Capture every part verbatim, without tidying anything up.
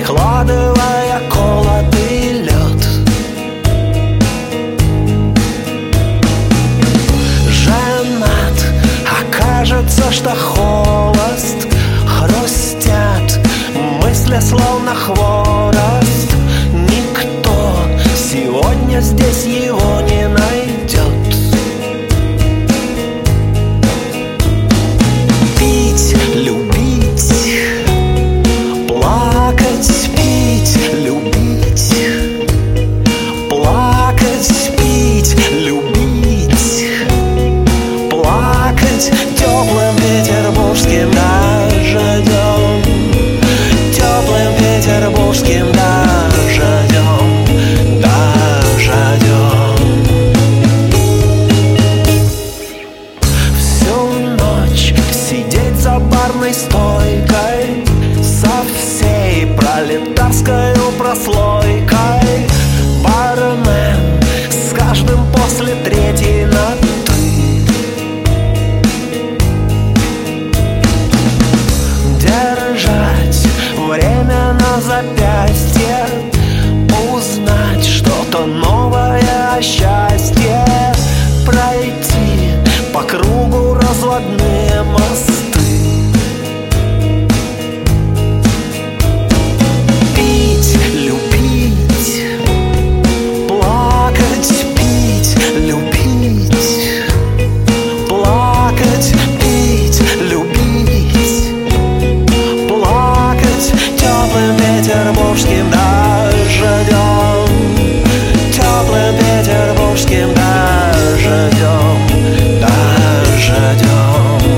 прикладывая колотый лед. Женат, а кажется, что холост. Хрустят мысли, словно хворост. Никто сегодня здесь его не найдет. Пить, любить, плакать, пить, любить, плакать, пить, любить, плакать теплым петербургским дождем, теплым петербургским дождем, дождем. Всю ночь сидеть за барной стойкой со всей пролетарской прослойкой. Бармен с каждым после третьей на «ты». Держать время на запястье, узнать что-то новое о счастье, пройти по кругу разводные мосты. Пить, любить, плакать, пить, любить, плакать, пить, любить, плакать теплым петербургским дождем, теплым петербургским дождем, дождем.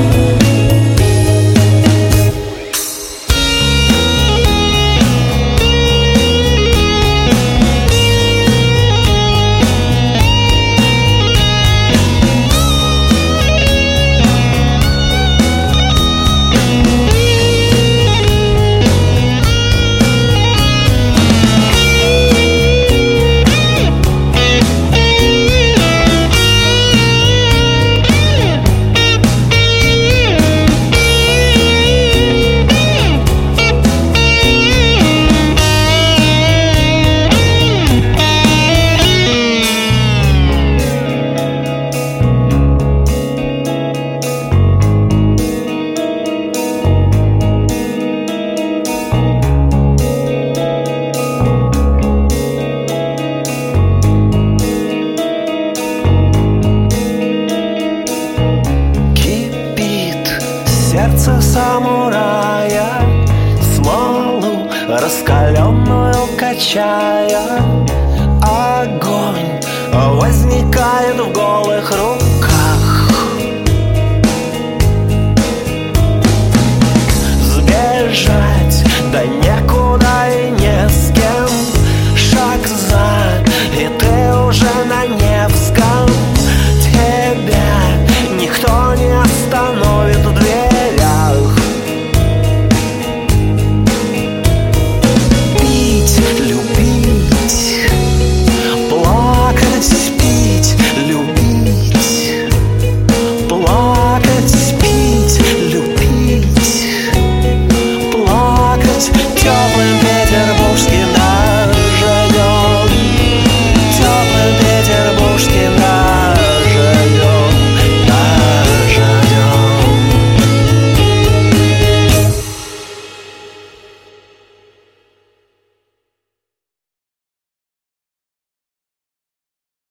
Сердце самурая, смолу раскаленную качая. Огонь возникает в голове.